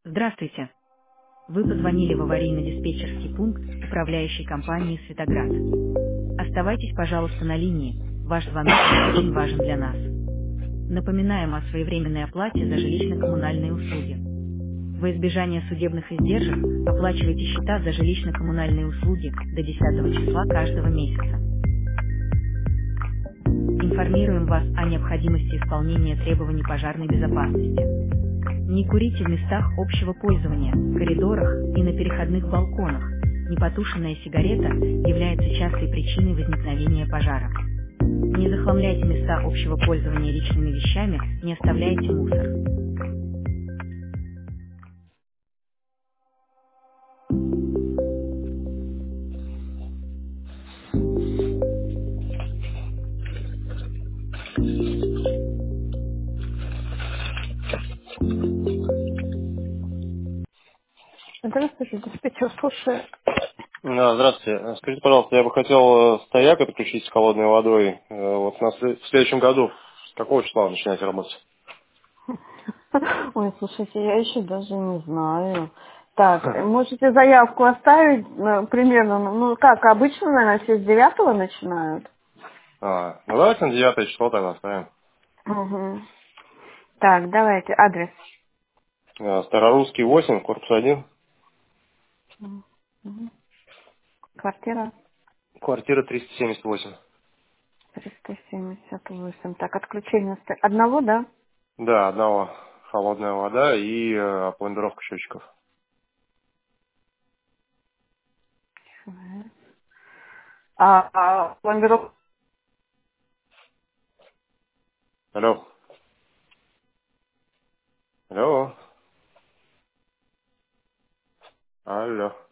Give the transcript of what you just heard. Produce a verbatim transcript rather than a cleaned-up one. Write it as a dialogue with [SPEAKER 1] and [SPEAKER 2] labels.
[SPEAKER 1] Здравствуйте. Вы позвонили в аварийно-диспетчерский пункт управляющей компании «Светоград». Оставайтесь, пожалуйста, на линии. Ваш звонок очень важен для нас. Напоминаем о своевременной оплате за жилищно-коммунальные услуги. Во избежание судебных издержек оплачивайте счета за жилищно-коммунальные услуги до десятого числа каждого месяца. Информируем вас о необходимости исполнения требований пожарной безопасности. Не курите в местах общего пользования, коридорах и на переходных балконах. Непотушенная сигарета является частой причиной возникновения пожара. Не захламляйте места общего пользования личными вещами, не оставляйте мусор. Здравствуйте, диспетчер, слушаю.
[SPEAKER 2] Да, здравствуйте. Э, Скажите, пожалуйста, я бы хотел э, стояк отключить с холодной водой. Э, Вот на след- в следующем году с какого числа начинаете работать?
[SPEAKER 1] Ой, слушайте, я еще даже не знаю. Так, можете заявку оставить э, примерно, ну как, обычно, наверное, все с девятого начинают.
[SPEAKER 2] А, ну давайте на девятое число тогда оставим.
[SPEAKER 1] Угу. Так, давайте, адрес.
[SPEAKER 2] Э, Старорусский восемь, корпус один,
[SPEAKER 1] Мгм. Квартира
[SPEAKER 2] квартира триста семьдесят восемь.
[SPEAKER 1] триста семьдесят восемь. Так, отключение ста- одного, да?
[SPEAKER 2] Да, одного холодная вода и э, пломбировка счетчиков.
[SPEAKER 1] Мгм. А, а пломбировка
[SPEAKER 2] Алло. Алло. Алло.